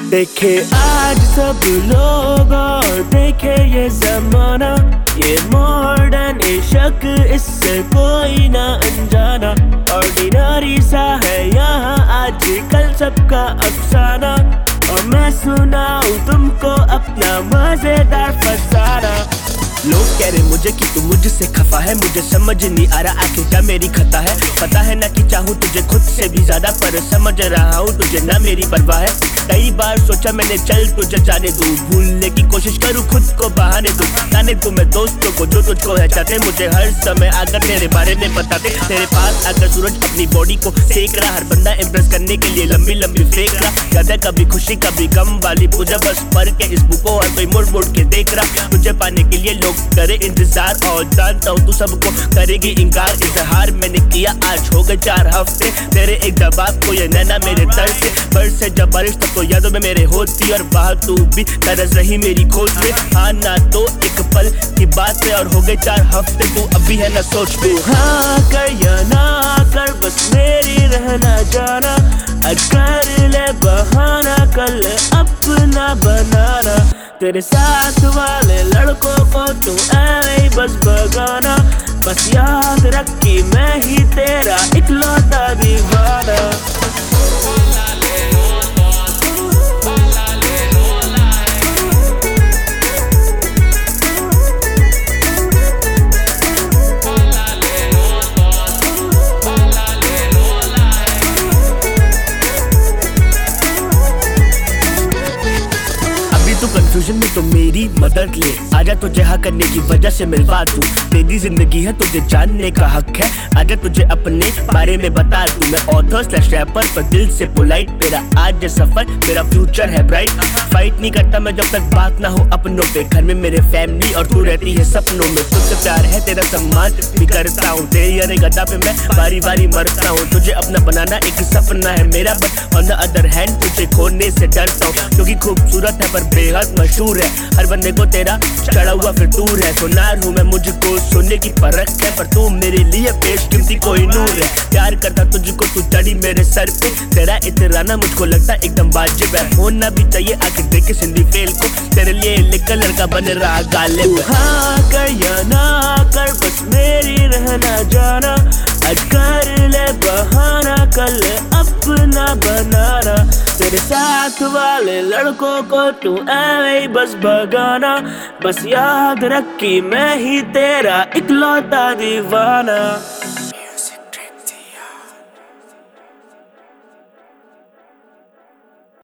देखे आज सब लोग और देखे ये जमाना, ये मॉडर्न इश्क, इससे कोई ना अनजाना। ऑर्डिनरी सा है यहाँ आजकल सबका अफसाना, और मैं सुनाऊं तुमको अपना मजेदार फसाना। लोग कह रहे मुझे कि तू मुझसे खफा है, मुझे समझ नहीं आ रहा आखिर क्या मेरी खता है। पता है ना कि चाहूँ तुझे खुद से भी ज्यादा, पर समझ रहा हूँ तुझे ना मेरी परवाह है। कई बार सोचा मैंने चल तुझे जाने दूं, भूलने की कोशिश करूँ खुद को बहाने दूं। जाने दूं मैं दोस्तों को जो तुझको है चाहते, मुझे हर समय आकर तेरे बारे में बताते। तेरे पास आकर सूरज अपनी बॉडी को सेक रहा, हर बंदा इम्प्रेस करने के लिए लंबी लंबी फेंक रहा। ज्यादा कभी खुशी कभी गम वाली पूजा, बस पढ़ के इस बुक को और कोई मुड़ मुड़ के देख रहा। तुझे पाने के लिए लोग करे इंतजार, और जानता हूँ तू सबको करेगी इंकार। इजहार मैंने किया आज हो गए 4 हफ्ते, तेरे एक जवाब को ये नैना मेरे दर से। बर्फ से जब बारिश तक तो यादों में मेरे होती, और बाहर तू भी तरस रही मेरी खोज में। हाँ ना तो एक पल की बात है, और हो गए 4 हफ्ते तू अभी है ना सोच तू। हाँ कर या ना कर बस मेरी रहना जाना, कर ले बहाना कल अपना बनाना। तेरे साथ वाले लड़कों को तू ऐसे बस भगाना, बस याद रख कि मैं ही तेरा इकलौता दीवाना। तू कंफ्यूजन में तो मेरी मदद ले, आजा तुझे हाँ करने की वजह से मिलवा दूं। तेरी जिंदगी है तुझे जानने का हक है, आजा तुझे अपने बारे में बता दूं। मैं ऑथर स्लैश रैपर पर दिल से पोलाइट, मेरा आज सफर मेरा फ्यूचर है ब्राइट। फाइट नहीं करता मैं जब तक बात ना हो अपनों पे, घर में मेरे फैमिली और तू रहती है सपनों में। तुझसे प्यार है तेरा सम्मान भी करता हूँ, तेरी अरे गदा पे मैं बारी बारी मरता हूँ। तुझे अपना बनाना एक सपना है मेरा, but on the other hand तुझे खोने से डरता हूँ। क्योंकि खूबसूरत है पर बेहद मशहूर है, हर बंदे को तेरा चढ़ा हुआ फितूर है। सुनार हूँ मैं मुझको सोने की परख है, पर तू मेरे लिए बेशकीमती कोई नूर है। प्यार करता तुझको तू चढ़ी मेरे सर पे, तेरा इतराना मुझको लगता एकदम वाजिब है। होना भी चाहिए आखिर देखे सिंधी फेल को, तेरे लिए लिखकर लड़का बन रहा गालिब। हाँ कर या ना कर बस मेरी रहना जाना, कर ले बहाना कल अपना बनाना। तेरे साथ वाले लड़कों को तू ऐसे बस भगाना, बस याद रख कि मैं ही तेरा इकलौता दीवाना।